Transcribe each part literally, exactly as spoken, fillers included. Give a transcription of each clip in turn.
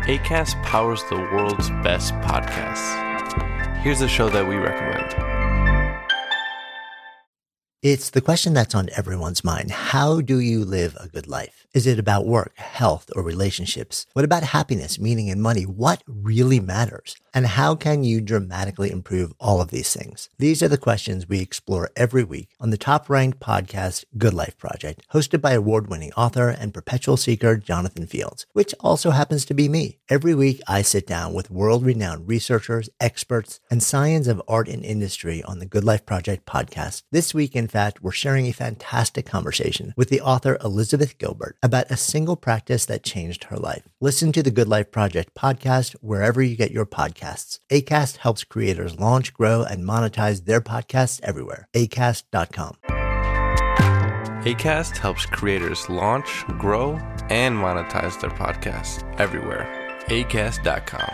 Acast powers the world's best podcasts. Here's a show that we recommend. It's the question that's on everyone's mind. How do you live a good life? Is it about work, health, or relationships? What about happiness, meaning, and money? What really matters? And how can you dramatically improve all of these things? These are the questions we explore every week on the top-ranked podcast, Good Life Project, hosted by award-winning author and perpetual seeker Jonathan Fields, which also happens to be me. Every week, I sit down with world-renowned researchers, experts, and science of art and industry on the Good Life Project podcast. This week, in fact, we're sharing a fantastic conversation with the author Elizabeth Gilbert about a single practice that changed her life. Listen to the Good Life Project podcast wherever you get your podcasts. Acast helps creators launch, grow, and monetize their podcasts everywhere. acast dot com. Acast helps creators launch, grow, and monetize their podcasts everywhere. acast dot com.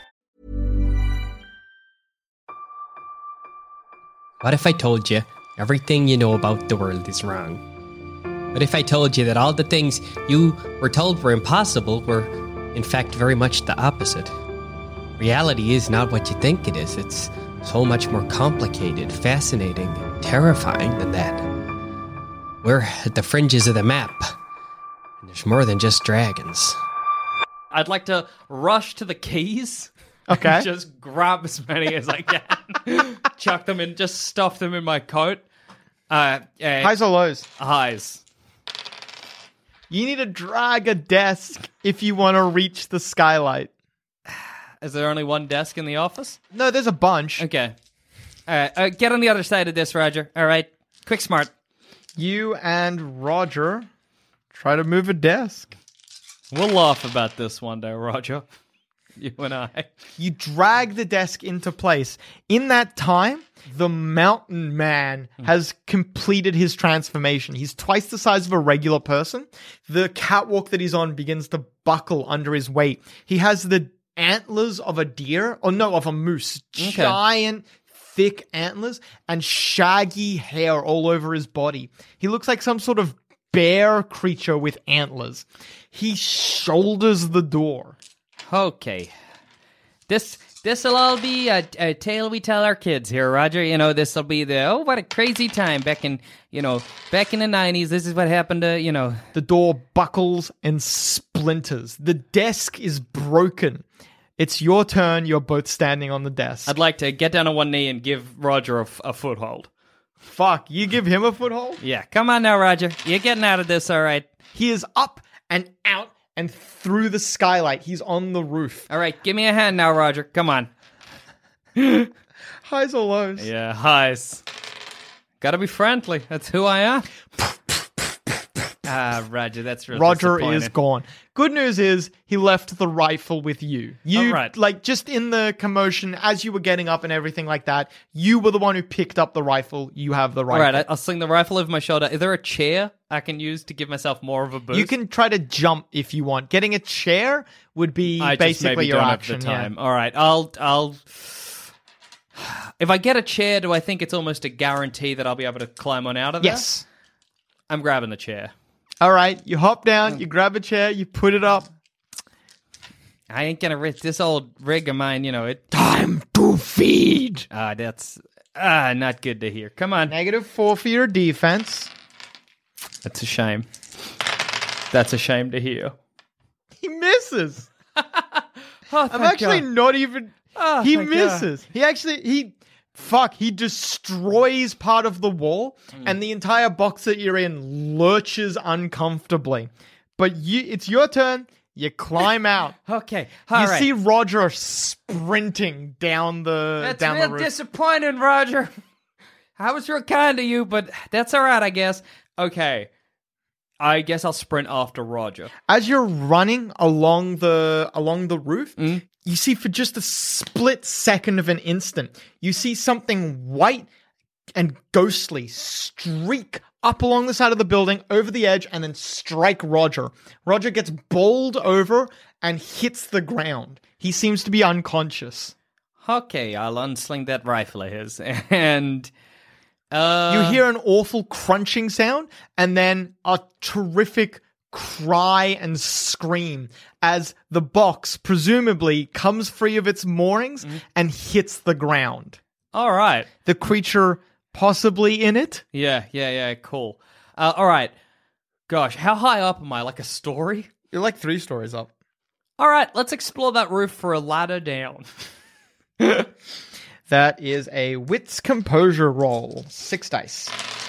What if I told you everything you know about the world is wrong? What if I told you that all the things you were told were impossible were, in fact, very much the opposite? Reality is not what you think it is. It's so much more complicated, fascinating, and terrifying than that. We're at the fringes of the map, and there's more than just dragons. I'd like to rush to the keys. Okay. And just grab as many as I can. Chuck them in, just stuff them in my coat. Uh, uh, Highs or lows? Highs. You need to drag a desk if you want to reach the skylight. Is there only one desk in the office? No, there's a bunch. Okay. All right. Uh, get on the other side of this, Roger. All right. Quick, smart. You and Roger try to move a desk. We'll laugh about this one day, Roger. You and I. You drag the desk into place. In that time, the mountain man has completed his transformation. He's twice the size of a regular person. The catwalk that he's on begins to buckle under his weight. He has the antlers of a deer, or no, of a moose. Okay. Giant, thick antlers and shaggy hair all over his body. He looks like some sort of bear creature with antlers. He shoulders the door. Okay. This this'll all be a, a tale we tell our kids here, Roger. You know, this'll be the, oh, what a crazy time back in, you know, back in the nineties. This is what happened to, you know. The door buckles and splinters. The desk is broken. It's your turn. You're both standing on the desk. I'd like to get down on one knee and give Roger a, f- a foothold. Fuck, you give him a foothold? Yeah, come on now, Roger. You're getting out of this, all right. He is up and out and through the skylight. He's on the roof. All right, give me a hand now, Roger. Come on. Highs or lows? Yeah, highs. Gotta be friendly. That's who I am. Ah, Roger, that's really Roger disappointing. is gone. Good news is he left the rifle with you. You, Oh, right. like, just in the commotion, as you were getting up and everything like that, you were the one who picked up the rifle. You have the All rifle. right, I- I'll sling the rifle over my shoulder. Is there a chair I can use to give myself more of a boost? You can try to jump if you want. Getting a chair would be I just basically maybe your don't action. have the time. Yeah. All right, I'll I'll. If I get a chair, do I think it's almost a guarantee that I'll be able to climb on out of there? Yes. I'm grabbing the chair. All right, you hop down, you grab a chair, you put it up. I ain't gonna risk this old rig of mine. You know it. Time to feed. Ah, that's ah not good to hear. Come on, Negative four for your defense. that's a shame. That's a shame to hear. He misses. Oh, I'm thank actually God. not even. Oh, he thank God. misses. He actually he. Fuck, he destroys part of the wall, Mm. and the entire box that you're in lurches uncomfortably. But you, it's your turn. You climb out. Okay, all you right. see Roger sprinting down the That's down real the roof. disappointing, Roger. I was real kind to you, but that's all right, I guess. Okay, I guess I'll sprint after Roger. As you're running along the along the roof, Mm. you see for just a split second of an instant, you see something white and ghostly streak up along the side of the building, over the edge, and then strike Roger. Roger gets bowled over and hits the ground. He seems to be unconscious. Okay, I'll unsling that rifle of his, and uh, You hear an awful crunching sound, and then a terrific cry and scream as the box presumably comes free of its moorings Mm-hmm. and hits the ground. All right. The creature possibly in it. Yeah, yeah, yeah, cool. Uh, all right. Gosh, how high up am I? Like a story? You're like three stories up. All right, let's explore that roof for a ladder down. That is a wits composure roll. Six dice.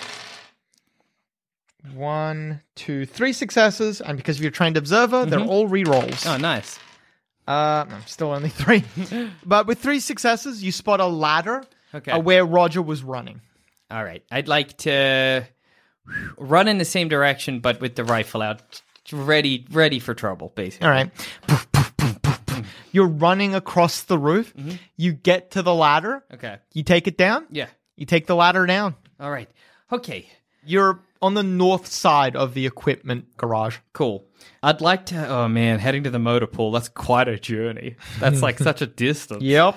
One, two, three successes, and because you're a trained observer, they're all re-rolls. Oh, nice. Uh, I'm still only three. But with three successes, you spot a ladder Okay. uh, where Roger was running. All right, I'd like to run in the same direction, but with the rifle out, ready, ready for trouble, basically. All right. You're running across the roof. You get to the ladder. Okay. You take it down. Yeah. You take the ladder down. All right. Okay. You're on the north side of the equipment garage. Cool. I'd like to. Oh man, heading to the motor pool. That's quite a journey. That's like such a distance. Yep.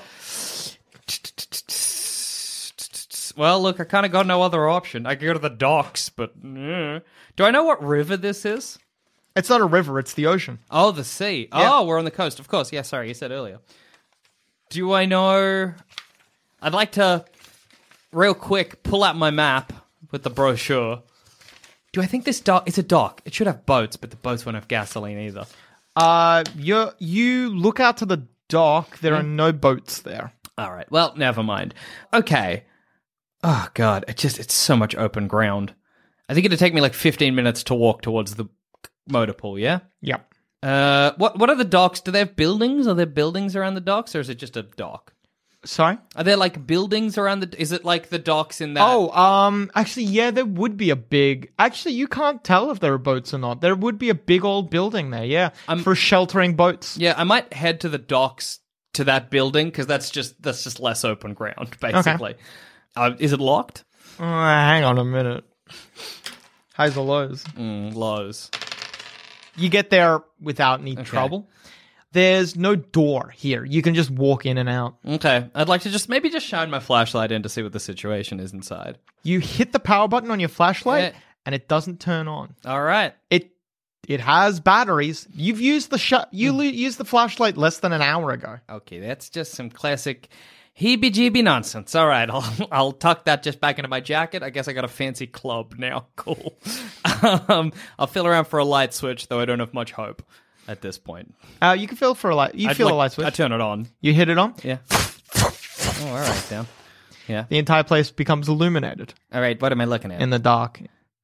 Well, look, I kind of got no other option. I could go to the docks, but eh. Do I know what river this is? It's not a river, it's the ocean. Oh, the sea. Yeah. Oh, we're on the coast. Of course. Yeah, sorry, you said earlier. Do I know... I'd like to, real quick, pull out my map with the brochure. Do I think this dock... It's a dock. It should have boats, but the boats won't have gasoline either. Uh, you you look out to the dock. There are no boats there. All right. Well, never mind. Okay. Oh, God. It just... It's so much open ground. I think it'd take me like fifteen minutes to walk towards the motor pool, yeah? Yep. Uh, what what are the docks? Do they have buildings? Are there buildings around the docks, or is it just a dock? Sorry? Are there like buildings around the? Is it like the docks in that? Oh, um, actually, yeah, there would be a big... Actually, you can't tell if there are boats or not. There would be a big old building there, yeah, I'm- for sheltering boats. yeah. I might head to the docks to that building because that's just that's just less open ground, basically. Uh, is it locked? Uh, hang on a minute. Highs or lows? Mm, lows. You get there without any trouble. There's no door here. You can just walk in and out. Okay, I'd like to just maybe just shine my flashlight in to see what the situation is inside. You hit the power button on your flashlight, Yeah. and it doesn't turn on. All right. It it has batteries. You've used the sh- you lo- used the flashlight less than an hour ago. Okay, that's just some classic heebie-jeebie nonsense. All right, I'll I'll tuck that just back into my jacket. I guess I got a fancy club now. Cool. um, I'll feel around for a light switch, though I don't have much hope at this point. Uh, you can feel for a light. You I'd feel like- a light switch. I turn it on. You hit it on. Yeah. Oh, all right, then. Yeah. The entire place becomes illuminated All right, what am I looking at? in the dark.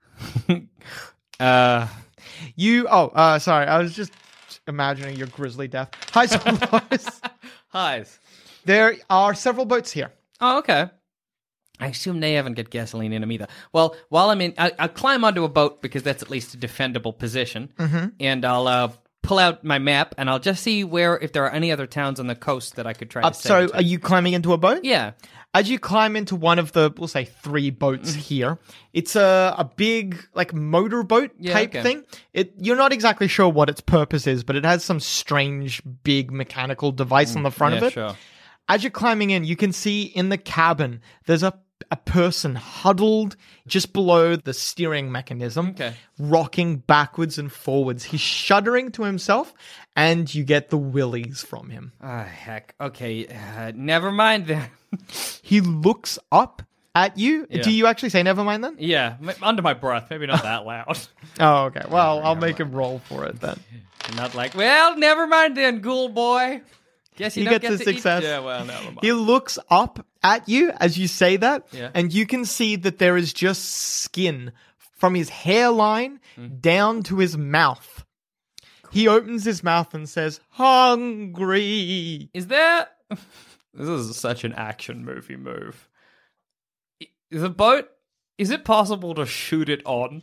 uh, You. Oh, uh, sorry. I was just imagining your grisly death. Hi, Lois. highs. There are several boats here. Oh, okay. I assume they haven't got gasoline in them either. Well, while I'm in, I, I'll climb onto a boat because that's at least a defendable position, mm-hmm. and I'll uh, pull out my map and I'll just see where if there are any other towns on the coast that I could try Uh, to. so, sail are you climbing into a boat? Yeah. As you climb into one of the, we'll say, three boats here, it's a a big like motorboat Yeah, type okay. thing. It you're not exactly sure what its purpose is, but it has some strange big mechanical device on the front yeah, of it. sure. As you're climbing in, you can see in the cabin there's a a person huddled just below the steering mechanism, Okay. rocking backwards and forwards. He's shuddering to himself, and you get the willies from him. Ah, heck. Okay, uh, never mind then. He looks up at you. Yeah. Do you actually say never mind then? yeah, m- under my breath. Maybe not that loud. Oh, okay. Well, I'll make him roll for it then. Not like, well, never mind then, ghoul boy. Guess you He don't gets get a to eat- success. Yeah, well, never mind. He looks up at you as you say that, Yeah. and you can see that there is just skin from his hairline Mm. down to his mouth. He opens his mouth and says, "Hungry." Is there... This is such an action movie move. I- The boat... Is it possible to shoot it on?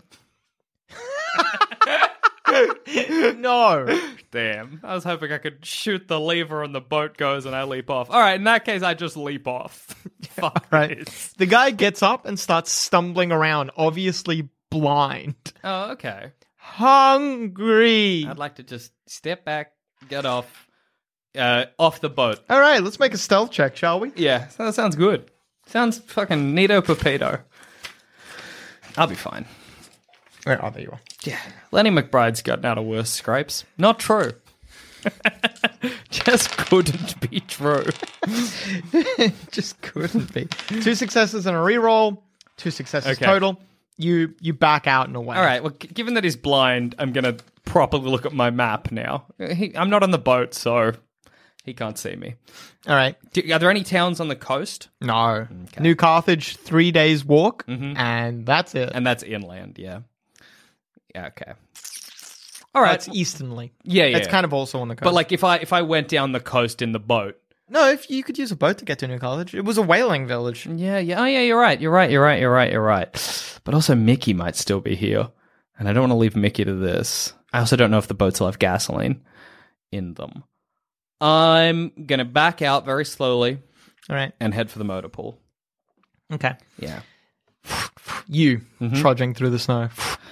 No. Damn. I was hoping I could shoot the lever and the boat goes and I leap off. All right, in that case, I just leap off. Fuck Right. this. The guy gets up and starts stumbling around, obviously blind. Oh, okay. Hungry. I'd like to just step back, get off, uh, off the boat. All right, let's make a stealth check, shall we? Yeah, that sounds good. Sounds fucking neato papito. I'll be fine. Where are they? You are. Yeah, Lenny McBride's gotten out of worse scrapes. Not true. Just couldn't be true. Just couldn't be. Two successes and a reroll. Two successes Okay. total. You you back out in a way. All right, well, g- given that he's blind, I'm going to properly look at my map now. He, I'm not on the boat, so he can't see me. All right. Do, are there any towns on the coast? No. New Carthage, three days walk, and that's it. And that's inland, yeah. Yeah, okay. All right. That's easternly. Yeah, yeah. It's kind of also on the coast. But like if I if I went down the coast in the boat. no, if you could use a boat to get to New Carthage, it was a whaling village. Yeah, yeah. Oh yeah, you're right. You're right. You're right. You're right. You're right. But also Mickey might still be here. And I don't want to leave Mickey to this. I also don't know if the boats will have gasoline in them. I'm going to back out very slowly All right. and head for the motor pool. Okay. Yeah. You Mm-hmm. trudging through the snow.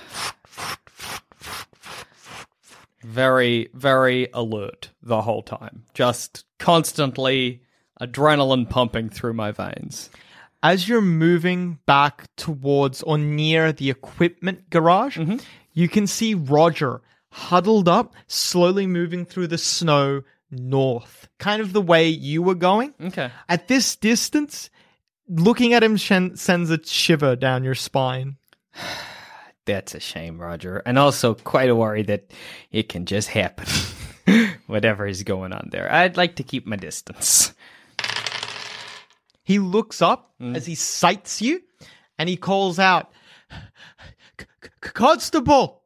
Very, very alert the whole time. Just constantly adrenaline pumping through my veins. As you're moving back towards or near the equipment garage, Mm-hmm. you can see Roger huddled up, slowly moving through the snow north, kind of the way you were going. Okay. At this distance, looking at him shen- sends a shiver down your spine. That's a shame, Roger. And also quite a worry that it can just happen. Whatever is going on there. I'd like to keep my distance. He looks up Mm. as he sights you, and he calls out, "C- C- Constable!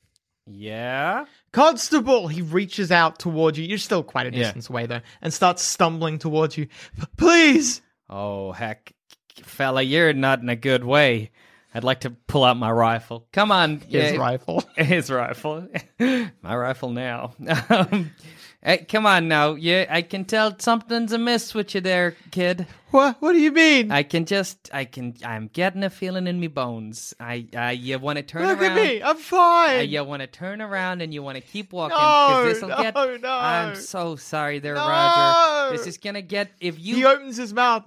Yeah? Constable!" He reaches out towards you. You're still quite a Yeah. distance away, though, and starts stumbling towards you. "P- Please! Oh, heck. Fella, you're not in a good way. I'd like to pull out my rifle. Come on. His yeah. rifle. His rifle. My rifle now. Um, hey, come on now. Yeah, I can tell something's amiss with you there, kid. What? What do you mean? I can just, I can, I'm getting a feeling in me bones. I, uh, you want to turn Look around. at me. I'm fine. Uh, you want to turn around and you want to keep walking. No, 'cause this'll no, get, no. I'm so sorry there, No. Roger. This is going to get, if you... He opens his mouth.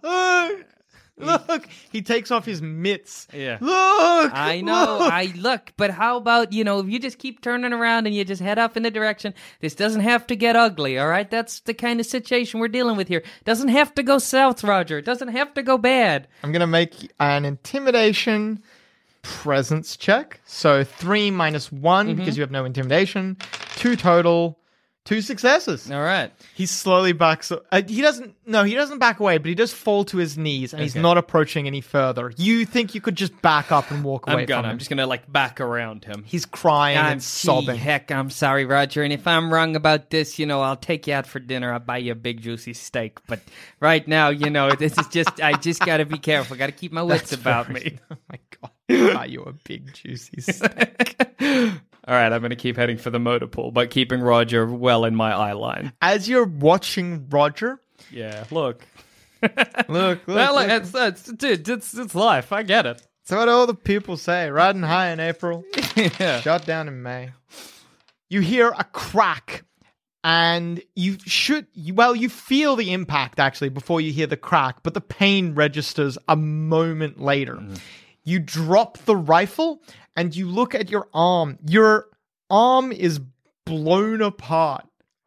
Look, look. He takes off his mitts. Yeah. Look. I know, look. I look, but how about, you know, if you just keep turning around and you just head up in the direction, this doesn't have to get ugly, all right? That's the kind of situation we're dealing with here. Doesn't have to go south, Roger. Doesn't have to go bad. I'm going to make an intimidation presence check. So three minus one Mm-hmm. because you have no intimidation. Two total. Two successes. All right. He slowly backs. Uh, he doesn't. No, he doesn't back away, but he does fall to his knees, and he's Okay. not approaching any further. You think you could just back up and walk away I'm gonna. from him? I'm just gonna like back around him. He's crying I'm and sobbing. Heck, I'm sorry, Roger. And if I'm wrong about this, you know, I'll take you out for dinner. I'll buy you a big juicy steak. But right now, you know, this is just. I just gotta be careful. Gotta keep my wits about me. Oh my god! Are you a big juicy steak? All right, I'm gonna keep heading for the motor pool, but keeping Roger well in my eye line. As you're watching Roger, Yeah, look. look, look. Well, look. it's, it's, dude, it's, it's life. I get it. That's what all the people say. Riding high in April, Yeah. shut down in May. You hear a crack, and you should, you, well, you feel the impact actually before you hear the crack, but the pain registers a moment later. You drop the rifle, and you look at your arm. Your arm is blown apart.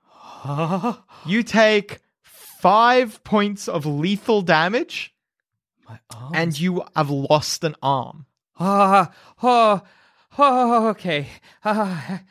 You take five points of lethal damage, My arm. and you have lost an arm. Ah, oh, oh, okay. Ah,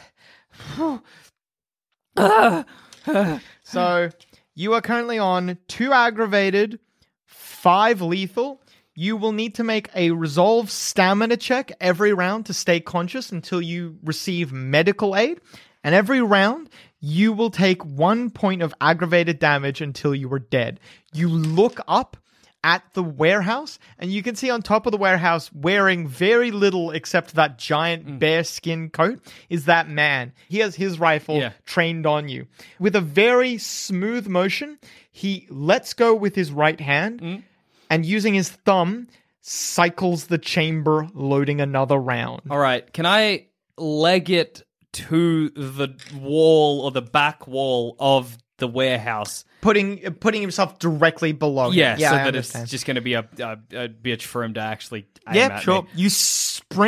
ah, ah. So you are currently on two aggravated, five lethal. You will need to make a resolve stamina check every round to stay conscious until you receive medical aid. And every round, you will take one point of aggravated damage until you are dead. You look up at the warehouse, and you can see on top of the warehouse, wearing very little except that giant bear skin coat, is that man. He has his rifle Yeah. trained on you. With a very smooth motion, he lets go with his right hand, and using his thumb, cycles the chamber, loading another round. All right, can I leg it to the wall or the back wall of the warehouse? Putting putting himself directly below Yeah, him. Yeah, so I that understand. it's just going to be a, a, a bitch for him to actually aim Yeah, at sure. me. You sprint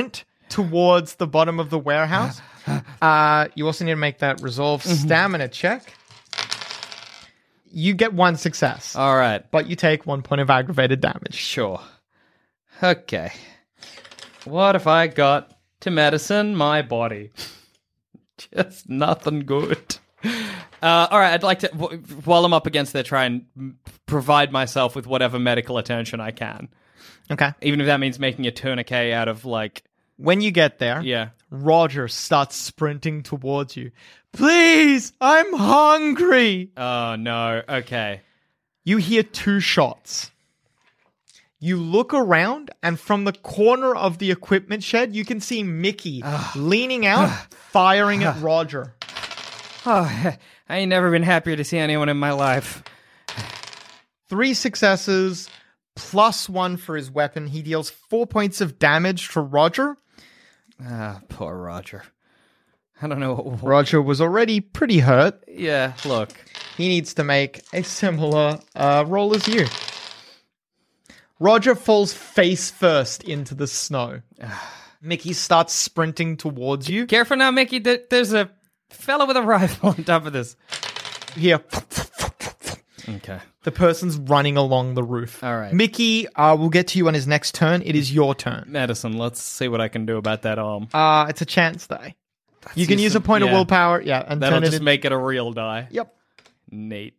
towards the bottom of the warehouse. Uh, you also need to make that resolve stamina check. You get one success, All right. but you take one point of aggravated damage. Sure. Okay. What if I got to medicine my body? Just nothing good. Uh, all right, I'd like to, w- while I'm up against there, try and m- provide myself with whatever medical attention I can. Okay. Even if that means making a tourniquet out of, like, When you get there, yeah. Roger starts sprinting towards you. Please, I'm hungry. Oh, no. Okay. You hear two shots. You look around, and from the corner of the equipment shed, you can see Mickey leaning out, firing at Roger. Oh, I ain't never been happier to see anyone in my life. Three successes, plus one for his weapon. He deals four points of damage to Roger. Ah, poor Roger. I don't know. What, Roger was already pretty hurt. yeah, look. He needs to make a similar uh, roll as you. Roger falls face first into the snow. Mickey starts sprinting towards you. Careful now, Mickey. There- There's a fellow with a rifle on top of this. Here, Okay. the person's running along the roof. All right. Mickey, uh, we'll get to you on his next turn. It is your turn. Medicine. Let's see what I can do about that arm. Uh, it's a chance die. You can use use a some- point of yeah. willpower, yeah, and That'll turn it just in- make it a real die. Yep. Neat.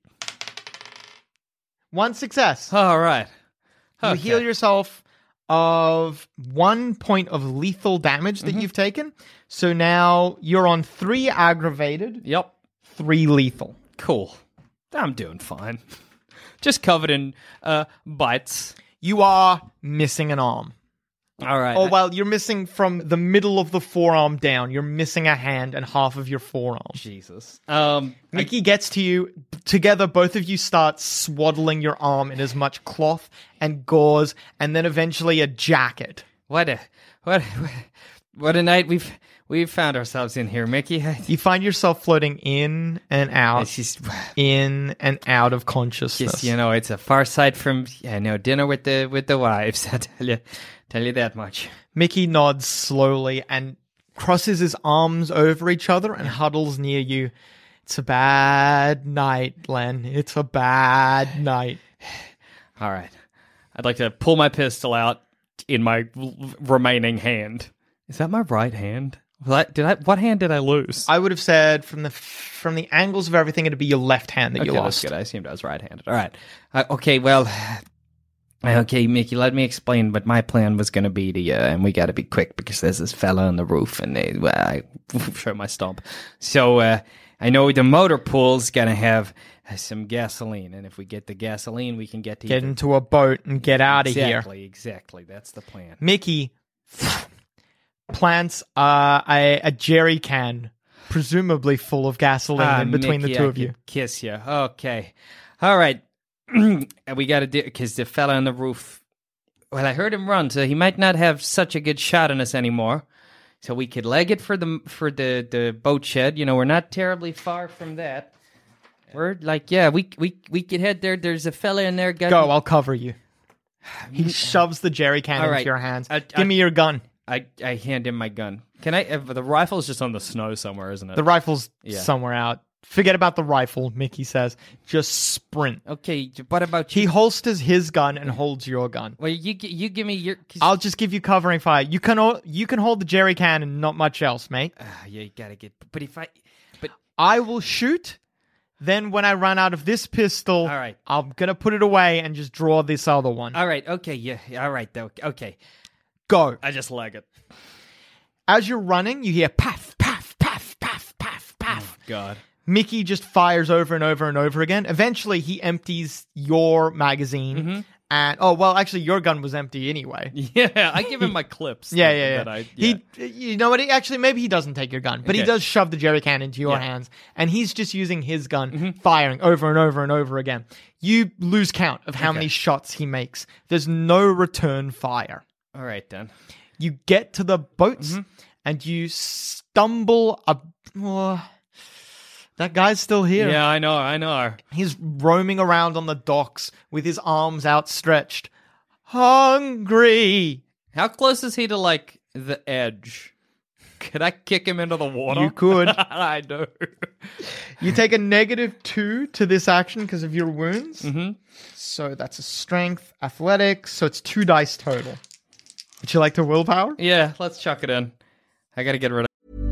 One success. All right. You Okay. heal yourself of one point of lethal damage Mm-hmm. that you've taken. So now you're on three aggravated, Yep. three lethal. Cool. I'm doing fine. Just covered in uh, bites. You are missing an arm. All right. Oh, well, you're missing from the middle of the forearm down. You're missing a hand and half of your forearm. Jesus. Um. Mickey gets to you. Together, both of you start swaddling your arm in as much cloth and gauze, and then eventually a jacket. What a what what a night we've we've found ourselves in here, Mickey. You find yourself floating in and out, It's just, in and out of consciousness. just you know, it's a far sight from yeah, no dinner with the with the wives. I tell you, tell you that much. Mickey nods slowly and crosses his arms over each other and huddles near you. It's a bad night, Len. It's a bad night. All right, I'd like to pull my pistol out in my l- remaining hand. Is that my right hand? Was I- Did I? What hand did I lose? I would have said from the from the angles of everything, it'd be your left hand that Okay, you that's lost. good. I assumed I was right-handed. All right. Uh, okay, well, okay, Mickey, let me explain what my plan was going to be to you, and we got to be quick because there's this fella on the roof, and they, well, I show my stomp. So uh, I know the motor pool's going to have uh, some gasoline, and if we get the gasoline, we can get to Get either- into a boat and get out of here. Exactly, exactly. That's the plan. Mickey plants uh, a, a jerry can, presumably full of gasoline, Ah, in between Mickey, the two I of you. could kiss you. Okay. All right. And we got to do because the fella on the roof. Well, I heard him run, so he might not have such a good shot on us anymore. So we could leg it for the for the, the boat shed. You know, we're not terribly far from that. We're like, yeah, we we we could head there. There's a fella in there. Got Go, I'll cover you. He shoves the jerry can All into right. your hands. I- Give I- me your gun. I I hand him my gun. Can I? Uh, the rifle's just on the snow somewhere, isn't it? The rifle's Yeah. somewhere out. Forget about the rifle, Mickey says. Just sprint. okay. What about He you? holsters his gun and holds your gun. Well, you gi- you give me your. 'cause- I'll just give you covering fire. You can o- you can hold the jerry can and not much else, mate. Ah, yeah, you gotta get. But if I, but I will shoot. Then when I run out of this pistol, All right. I'm gonna put it away and just draw this other one. all right, okay, yeah, all right, though, okay. Go. I just leg it. As you're running, you hear paff, paff, paff, paff, paff, paff. God. Mickey just fires over and over and over again. Eventually, he empties your magazine. Mm-hmm. And oh well, actually, your gun was empty anyway. Yeah, I give him my clips. Yeah, that- yeah, yeah. that I- yeah. He, you know what? He, actually, maybe he doesn't take your gun, but he Okay. does shove the jerry can into your Yeah. Mm-hmm. hands, and he's just using his gun, firing over and over and over again. You lose count of how Okay. many shots he makes. There's no return fire. All right, then. You get to the boats, Mm-hmm. and you stumble up. Oh, that guy's still here. Yeah, I know, I know. He's roaming around on the docks with his arms outstretched. Hungry. How close is he to, like, the edge. Could I kick him into the water? You could. I do. You take a negative two to this action because of your wounds. Mm-hmm. So that's a strength, athletics. So it's two dice total. Would you like to willpower? Yeah, let's chuck it in. I gotta get rid of.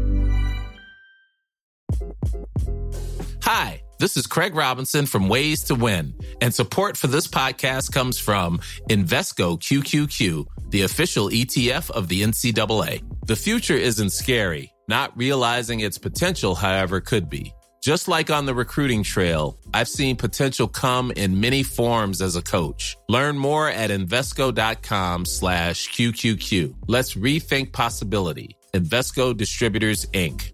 Hi, this is Craig Robinson from Ways to Win, and support for this podcast comes from Invesco Q Q Q, the official E T F of the N C double A. The future isn't scary. Not realizing its potential, however, could be. Just like on the recruiting trail, I've seen potential come in many forms as a coach. Learn more at Invesco.com slash QQQ. Let's rethink possibility. Invesco Distributors, Incorporated.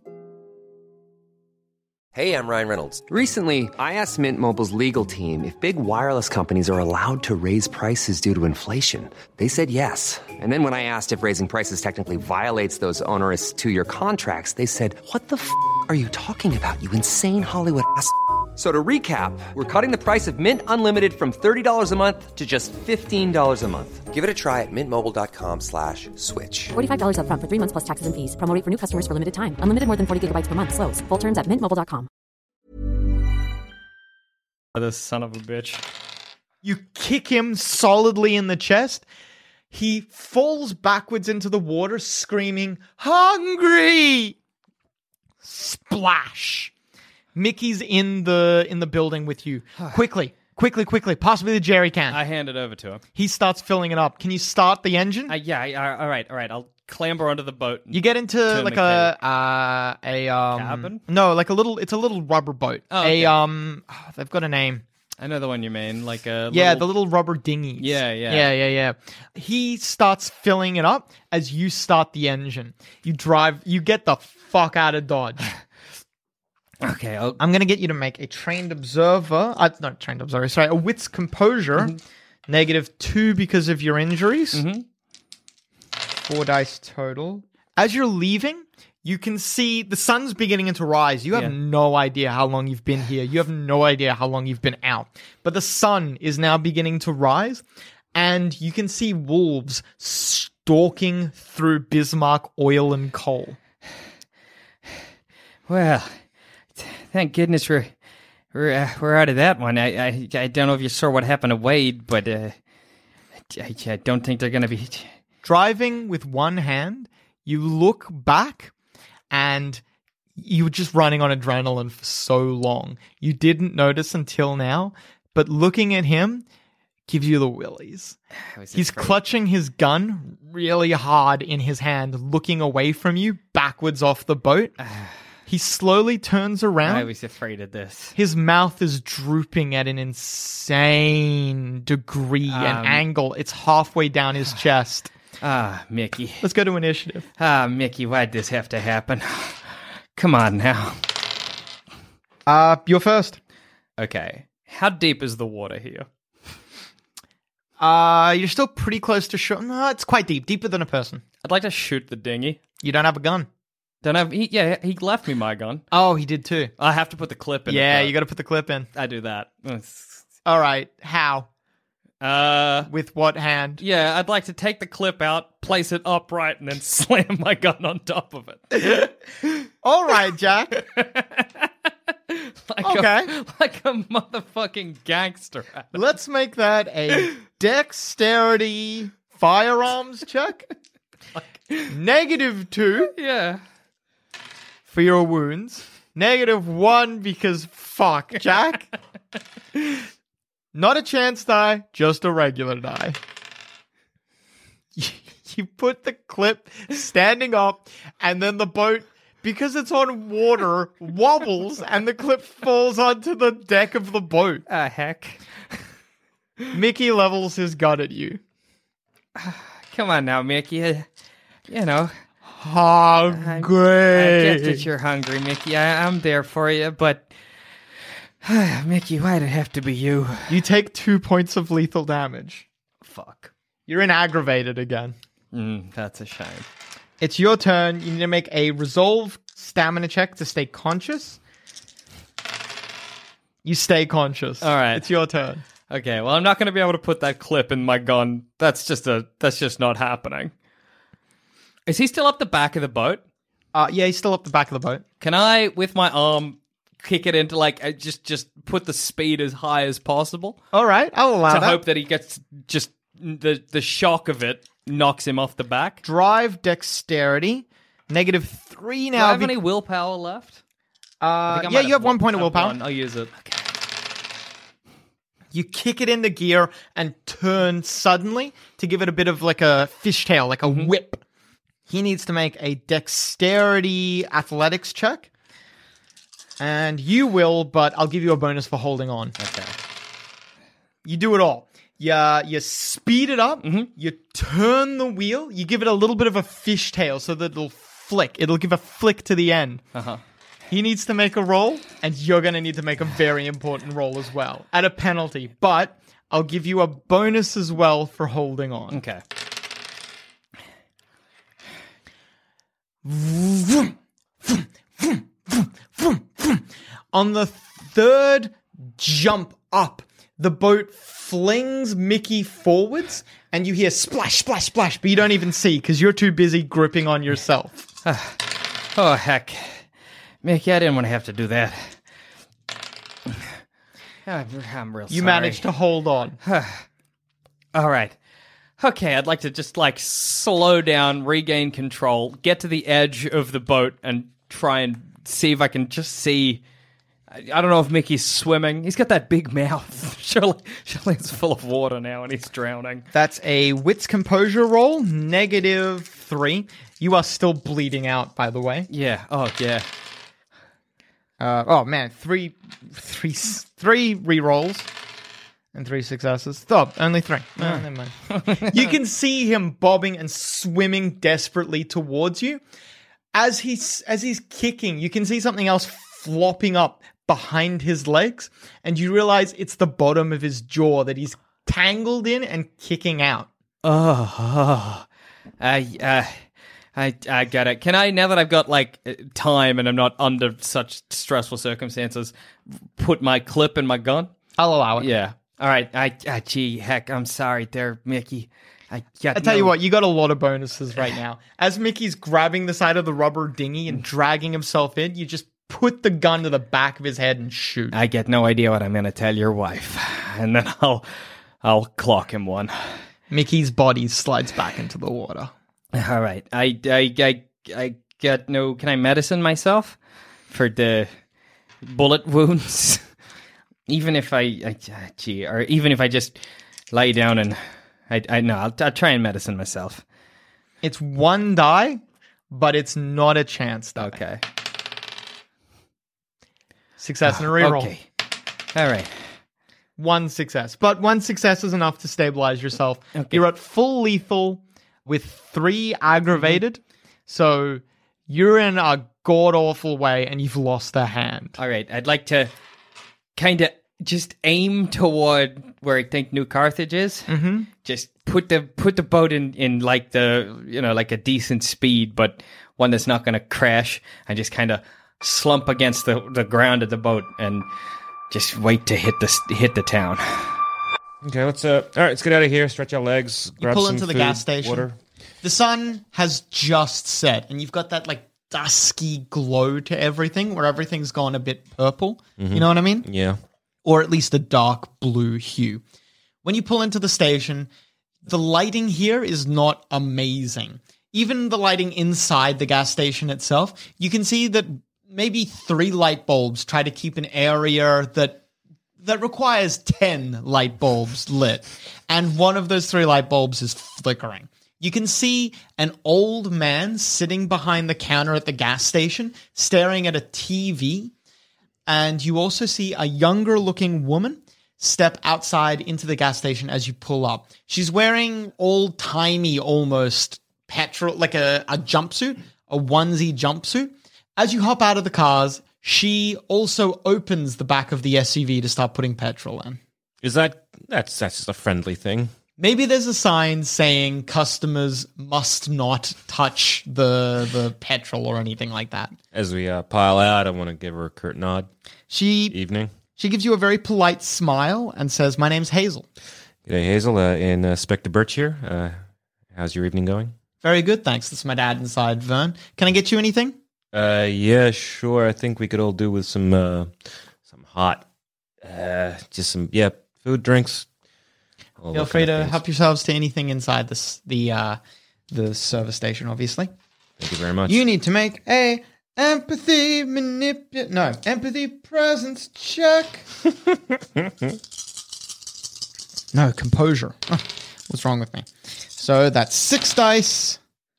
Hey, I'm Ryan Reynolds. Recently, I asked Mint Mobile's legal team if big wireless companies are allowed to raise prices due to inflation. They said yes. And then when I asked if raising prices technically violates those onerous two-year contracts, they said, what the f*** are you talking about, you insane Hollywood ass f- So to recap, we're cutting the price of Mint Unlimited from thirty dollars a month to just fifteen dollars a month. Give it a try at mintmobile.com slash switch. forty-five dollars up front for three months plus taxes and fees. Promo rate for new customers for limited time. Unlimited more than forty gigabytes per month. Slows full terms at mint mobile dot com. This son of a bitch. You kick him solidly in the chest. He falls backwards into the water, screaming, "Hungry!" Splash. Mickey's in the in the building with you. Quickly, quickly, quickly. Pass me the jerry can. I hand it over to him. He starts filling it up. Can you start the engine? Uh, yeah, I- all right, all right. I'll clamber onto the boat. You get into Turn like the a uh, a um Cabin? no, like a little. It's a little rubber boat. Oh, okay. A um, oh, they've got a name. I know the one you mean, like a Yeah, little... the little rubber dinghies. Yeah, yeah. yeah, yeah, yeah. He starts filling it up as you start the engine. You drive. You get the fuck out of Dodge. Okay, I'll... I'm gonna get you to make a trained observer. Uh, not trained observer. Sorry, a wits composure. Mm-hmm. Negative two because of your injuries. Mm-hmm. Four dice total. As you're leaving, you can see the sun's beginning to rise. You have Yeah. no idea how long you've been here. You have no idea how long you've been out. But the sun is now beginning to rise, and you can see wolves stalking through Bismarck oil and coal. Well, thank goodness we're we're uh, we're out of that one. I, I I don't know if you saw what happened to Wade, but uh, I, I don't think they're gonna be. Driving with one hand, you look back, and you were just running on adrenaline for so long. You didn't notice until now, but looking at him gives you the willies. He's afraid. clutching his gun really hard in his hand, looking away from you, backwards off the boat. He slowly turns around. I was afraid of this. His mouth is drooping at an insane degree and Um, angle. It's halfway down his chest. Ah, Mickey. Let's go to initiative. Ah, Mickey, why'd this have to happen? Come on now. Uh, you're first. Okay. How deep is the water here? Uh, you're still pretty close to shore. No, it's quite deep. Deeper than a person. I'd like to shoot the dinghy. You don't have a gun. Don't have. He, yeah, he left me my gun. Oh, he did too. I have to put the clip in. Yeah, it, though. you got to put the clip in. I do that. All right. How? Uh, With what hand? yeah, I'd like to take the clip out, place it upright, and then slam my gun on top of it. All right, Jack. like Okay. a, like a motherfucking gangster. Let's make that a dexterity firearms check. Negative two Yeah. for your wounds. Negative one because fuck, Jack. Not a chance die, just a regular die. You put the clip standing up, and then the boat, because it's on water, wobbles, and the clip falls onto the deck of the boat. Ah, heck. Mickey levels his gun at you. Come on now, Mickey. Uh, You know, Hungry. I get that you're hungry, Mickey. I, I'm there for you, but Mickey, why'd it have to be you? You take two points of lethal damage. Fuck. You're in aggravated again. Mm, that's a shame. It's your turn. You need to make a resolve stamina check to stay conscious. You stay conscious. All right. It's your turn. Okay, well, I'm not going to be able to put that clip in my gun. That's just a. That's just not happening. Is he still up the back of the boat? Uh, yeah, he's still up the back of the boat. Can I, with my arm, kick it into like uh, just just put the speed as high as possible All right, I'll allow to that. hope that he gets just the the shock of it knocks him off the back? Drive dexterity, negative three Do now. I have be- any willpower left? I uh, think I yeah, might you have one point of have willpower. one. I'll use it. Okay. You kick it into gear and turn suddenly to give it a bit of like a fishtail, like a Mm-hmm. whip. He needs to make a dexterity athletics check. And you will, but I'll give you a bonus for holding on. Okay. You do it all. You, you speed it up, Mm-hmm. you turn the wheel, you give it a little bit of a fishtail so that it'll flick. It'll give a flick to the end. Uh-huh. He needs to make a roll, and you're going to need to make a very important roll as well, at a penalty. But I'll give you a bonus as well for holding on. Okay. On the third jump up, the boat flings Mickey forwards, and you hear splash, splash, splash, but you don't even see because you're too busy gripping on yourself. Oh, heck. Mickey, I didn't want to have to do that. I'm, I'm real You sorry. managed to hold on. All right. Okay, I'd like to just, like, slow down, regain control, get to the edge of the boat, and try and see if I can just see... I I don't know if Mickey's swimming. He's got that big mouth. Surely, surely it's full of water now and he's drowning. That's a wits composure roll, negative three. You are still bleeding out, by the way. Yeah. Oh, yeah. Uh, oh man, three, three, three re-rolls and three successes. Oh, only three. Oh, never mind. You can see him bobbing and swimming desperately towards you. As he's as he's kicking, you can see something else flopping up behind his legs, and you realize it's the bottom of his jaw that he's tangled in and kicking out. Oh, oh. I, uh, I, I get it. Can I, now that I've got, like, time and I'm not under such stressful circumstances, put my clip in my gun? I'll allow it. Yeah. All right. I, I gee, heck, I'm sorry there, Mickey. I got I tell you no- what, you got a lot of bonuses right now. As Mickey's grabbing the side of the rubber dinghy and dragging himself in, you just put the gun to the back of his head and shoot. I get no idea what I'm going to tell your wife. And then I'll, I'll clock him one. Mickey's body slides back into the water. All right. I, I, I, I got no, can I medicine myself for the bullet wounds? Even if I, I, gee, or even if I just lie down and, I, I no, I'll, I'll try and medicine myself. It's one die, but it's not a chance die. Okay. Success and a reroll. Okay. All right. One success. But one success is enough to stabilize yourself. Okay. You're at full lethal with three aggravated. So you're in a god-awful way and you've lost a hand. All right. I'd like to kind of just aim toward where I think New Carthage is. Mm-hmm. Just put the put the boat in, in like the, you know, like a decent speed, but one that's not going to crash, and just kind of slump against the, the ground of the boat and just wait to hit the hit the town. Okay, let's uh all right, let's get out of here, stretch our legs, You grab pull some into the food, gas station. water. The sun has just set, and you've got that like dusky glow to everything, where everything's gone a bit purple. You know what I mean? Yeah. Or at least a dark blue hue. When you pull into the station, the lighting here is not amazing. Even the lighting inside the gas station itself, you can see that maybe three light bulbs try to keep an area that that requires ten light bulbs lit. And one of those three light bulbs is flickering. You can see an old man sitting behind the counter at the gas station, staring at a T V. And you also see a younger looking woman step outside into the gas station as you pull up. She's wearing old timey almost petrol, like a, a jumpsuit, a onesie jumpsuit. As you hop out of the cars, she also opens the back of the S U V to start putting petrol in. Is that that's that's just a friendly thing? Maybe there's a sign saying customers must not touch the the petrol or anything like that. As we uh, pile out, I want to give her a curt nod. She Evening. she gives you a very polite smile and says, "My name's Hazel." G'day, Hazel. Uh, and uh, Spectre Birch here. Uh, how's your evening going? Very good, thanks. That's my dad inside, Vern. Can I get you anything? Uh, yeah, sure. I think we could all do with some, uh, some hot, uh, just some, yeah, food, drinks. all Feel that free kind of to things. help yourselves to anything inside this the uh, the service station, obviously. Thank you very much. You need to make a empathy manip... No, empathy presence check. No, composure. Oh, what's wrong with me? So that's six dice.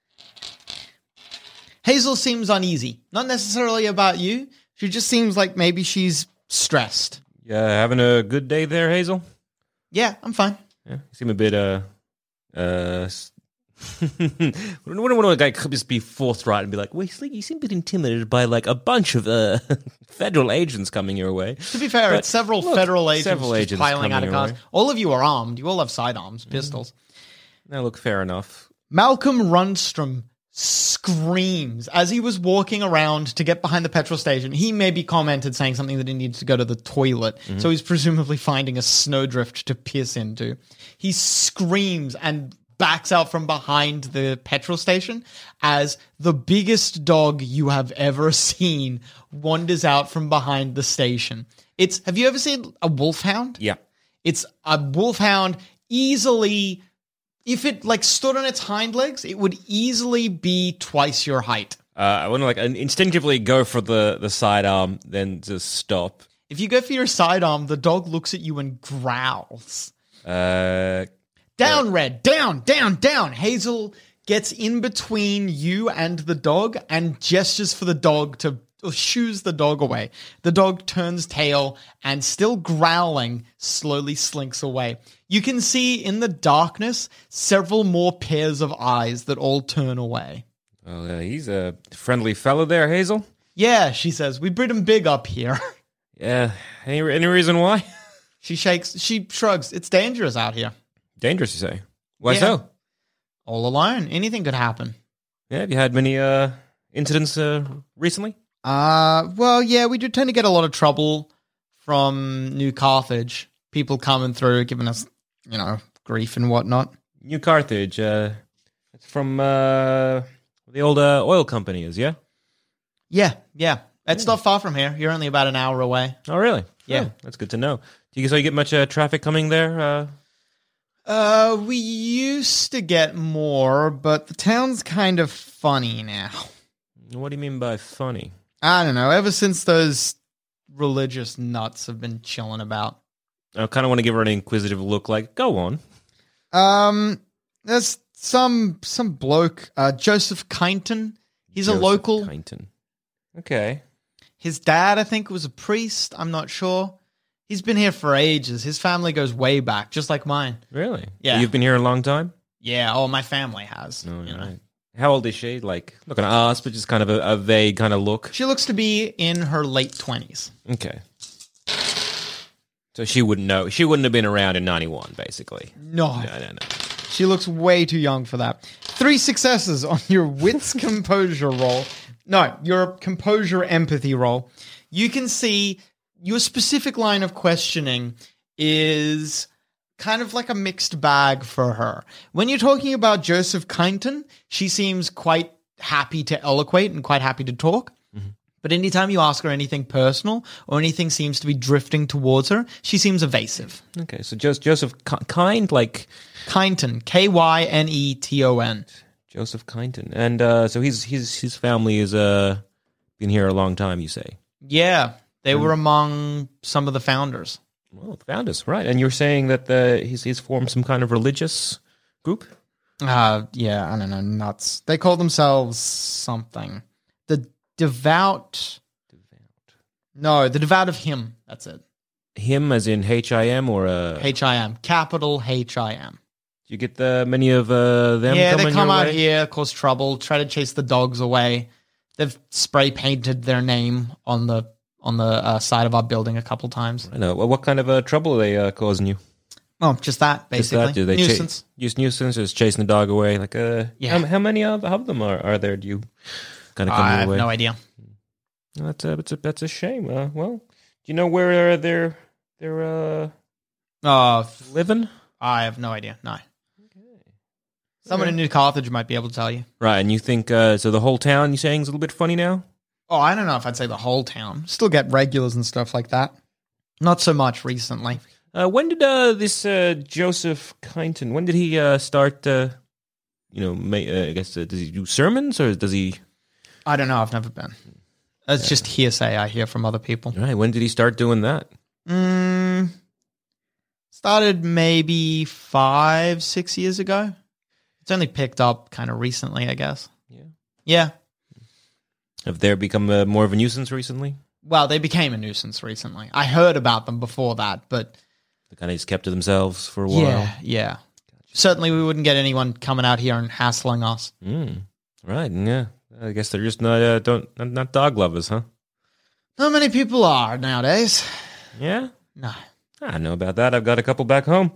Hazel seems uneasy. Not necessarily about you. She just seems like maybe she's stressed. Yeah, having a good day there, Hazel? Yeah, I'm fine. Yeah, you seem a bit, uh, uh, s- wouldn't want a guy could just be forthright and be like, well, you seem a bit intimidated by, like, a bunch of, uh, federal agents coming your way. To be fair, But it's several look, federal agents, several just agents piling out coming of your cars. way. All of you are armed. You all have sidearms, pistols. Now, look, fair enough. Malcolm Rundstrom screams as he was walking around to get behind the petrol station. He maybe commented saying something that he needed to go to the toilet. Mm-hmm. So he's presumably finding a snowdrift to piss into. He screams and backs out from behind the petrol station as the biggest dog you have ever seen wanders out from behind the station. It's, have you ever seen a wolfhound? Yeah. It's a wolfhound easily, if it like stood on its hind legs, it would easily be twice your height. Uh, I want to, like, instinctively go for the, the sidearm, then just stop. If you go for your sidearm, the dog looks at you and growls. Uh, Down, Red, down, down, down. Hazel gets in between you and the dog and gestures for the dog to or shoos the dog away. The dog turns tail and, still growling, slowly slinks away. You can see in the darkness several more pairs of eyes that all turn away. well, uh, he's a friendly fellow there, Hazel. Yeah, she says, we breed 'em big up here. Yeah. Any, any reason why? She shakes, she shrugs. It's dangerous out here. Dangerous, you say? Why Yeah. so? All alone. Anything could happen. Yeah, have you had many uh, incidents uh, recently? Uh, well, yeah, we do tend to get a lot of trouble from New Carthage. People coming through, giving us, you know, grief and whatnot. New Carthage. Uh, it's from uh, the old uh, oil company is, yeah? Yeah, yeah. It's not far from here. You're only about an hour away. Oh, really? Yeah. Oh, that's good to know. Do you, so you get much uh, traffic coming there? Uh, Uh, we used to get more, but the town's kind of funny now. what do you mean by funny? I don't know. Ever since those religious nuts have been chilling about. I kind of want to give her an inquisitive look, like, go on. Um, there's some some bloke, uh, Joseph Kyneton. He's Joseph a local. Kyneton. Okay. His dad, I think, was a priest. I'm not sure. He's been here for ages. His family goes way back, just like mine. Really? Yeah. You've been here a long time? Yeah. Oh, my family has. No, you know. right. How old is she? Like, not going to ask, but just kind of a, a vague kind of look. She looks to be in her late twenties. Okay. So she wouldn't know. She wouldn't have been around in ninety-one, basically. No. No, no, no. She looks way too young for that. Three successes on your wits composure roll. No, your composure empathy roll. You can see your specific line of questioning is kind of like a mixed bag for her. When you're talking about Joseph Kyneton, she seems quite happy to eloquate and quite happy to talk. Mm-hmm. But anytime you ask her anything personal or anything seems to be drifting towards her, she seems evasive. Okay, so just Joseph Ki- Kind, like Kyneton, K Y N E T O N. Joseph Kyneton, and uh, so he's his his family is uh been here a long time. You say? Yeah, they were among some of the founders. Well, founders, right? And you're saying that the he's he's formed some kind of religious group? Uh, yeah, I don't know, nuts. They call themselves something. The devout. Devout. No, the devout of him. That's it. Him, as in H I M, or uh, H I M, capital H I M. Do you get the many of uh, them? Yeah, coming they come your out way? here, cause trouble, try to chase the dogs away. They've spray painted their name on the on the uh, side of our building a couple times. I know. Well, what kind of uh, trouble are they uh, causing you? Oh, just that, Just basically. that? Do they Nuisance. Cha- just nuisance, just chasing the dog away? Like, uh, Yeah. How, how many of, of them are, are there? Do you kind of come I your have way? no idea. That's a, that's a that's a shame. Uh, well, do you know where uh, they're they're uh, Uh, living? I have no idea. No. Someone in New Carthage might be able to tell you. Right, and you think, uh, so the whole town, you saying, is a little bit funny now? Oh, I don't know if I'd say the whole town. Still get regulars and stuff like that. Not so much recently. Uh, when did uh, this uh, Joseph Kyneton, when did he uh, start, uh, you know, ma- uh, I guess, uh, does he do sermons or does he? I don't know. I've never been. It's yeah. just hearsay I hear from other people. Right, when did he start doing that? Mm, started maybe five, six years ago. It's only picked up kind of recently, I guess. Yeah. Yeah. Have they become uh, more of a nuisance recently? Well, they became a nuisance recently. I heard about them before that, but... They kind of just kept to themselves for a while? Yeah, yeah. Gotcha. Certainly we wouldn't get anyone coming out here and hassling us. Mm, right, yeah. I guess they're just not, uh, don't, not, not dog lovers, huh? Not many people are nowadays. Yeah? No. I don't know about that. I've got a couple back home.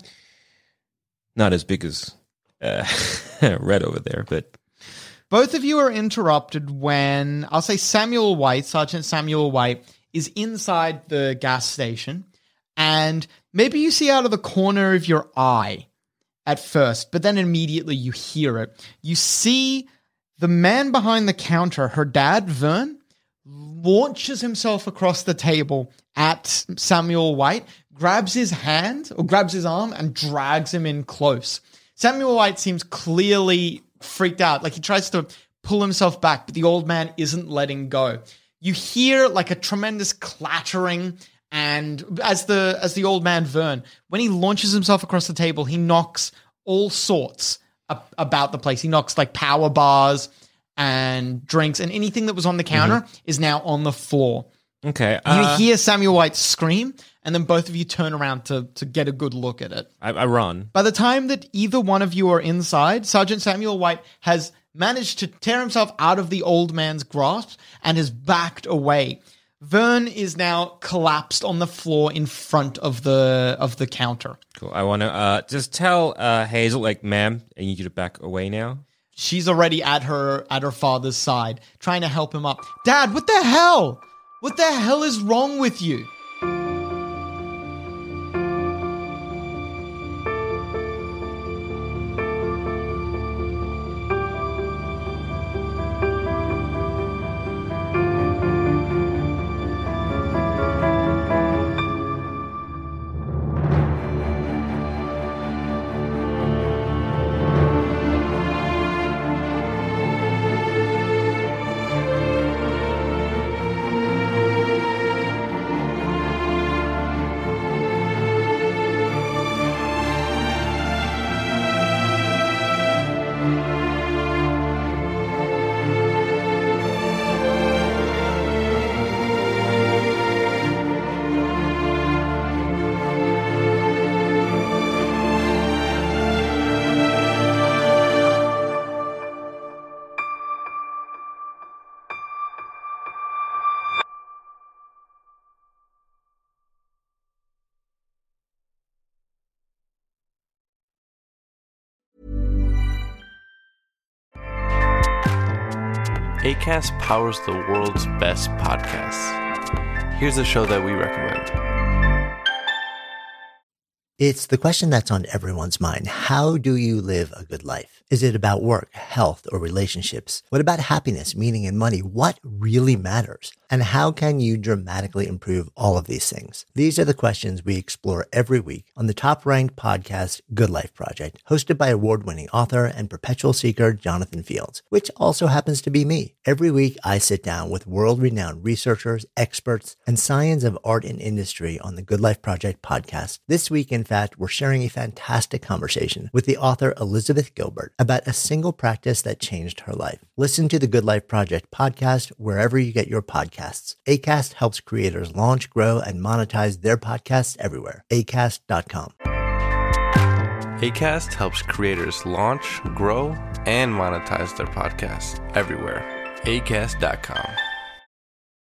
Not as big as uh, Red over there, but... Both of you are interrupted when, I'll say Samuel White, Sergeant Samuel White, is inside the gas station, and maybe you see out of the corner of your eye at first, but then immediately you hear it. You see the man behind the counter, her dad, Vern, launches himself across the table at Samuel White, grabs his hand, or grabs his arm, and drags him in close. Samuel White seems clearly freaked out, like he tries to pull himself back, but the old man isn't letting go. You hear like a tremendous clattering, and as the as the old man Vern, when he launches himself across the table, he knocks all sorts up about the place. He knocks like power bars and drinks, and anything that was on the counter mm-hmm. is now on the floor. Okay. Uh, you hear Samuel White scream, and then both of you turn around to, to get a good look at it. I, I run. By the time that either one of you are inside, Sergeant Samuel White has managed to tear himself out of the old man's grasp and has backed away. Vern is now collapsed on the floor in front of the of the counter. Cool. I want to uh, just tell uh, Hazel, like, ma'am, I need you to back away now. She's already at her at her father's side, trying to help him up. Dad, what the hell? What the hell is wrong with you? Acast powers the world's best podcasts. Here's a show that we recommend. It's the question that's on everyone's mind. How do you live a good life? Is it about work, health, or relationships? What about happiness, meaning, and money? What really matters? And how can you dramatically improve all of these things? These are the questions we explore every week on the top-ranked podcast, Good Life Project, hosted by award-winning author and perpetual seeker Jonathan Fields, which also happens to be me. Every week, I sit down with world-renowned researchers, experts, and science of art and industry on the Good Life Project podcast. This week, in fact, we're sharing a fantastic conversation with the author Elizabeth Gilbert about a single practice that changed her life. Listen to the Good Life Project podcast wherever you get your podcasts. Acast helps creators launch, grow, and monetize their podcasts everywhere. acast dot com. Acast helps creators launch, grow, and monetize their podcasts everywhere. acast dot com.